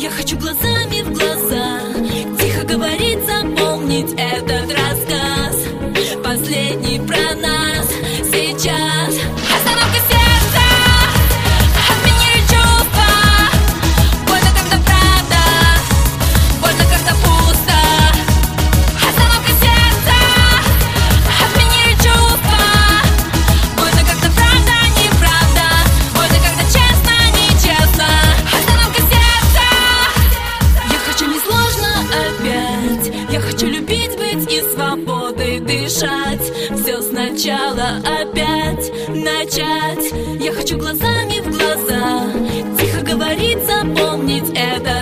Я хочу глазами в глаза тихо говорить, запомнить этот рассказ. Последний про нас сейчас. Остановка сердца, отмени чувства. Больно, когда правда, больно, когда пусто. Остановка сердца, отмени чувства. Больно, когда правда, неправда. Больно, когда честно, нечестно. Остановка сердца. Я хочу несложно опять. Я хочу любить, быть и свободой дышать. Все сначала опять начать. Я хочу глазами в глаза тихо говорить, запомнить это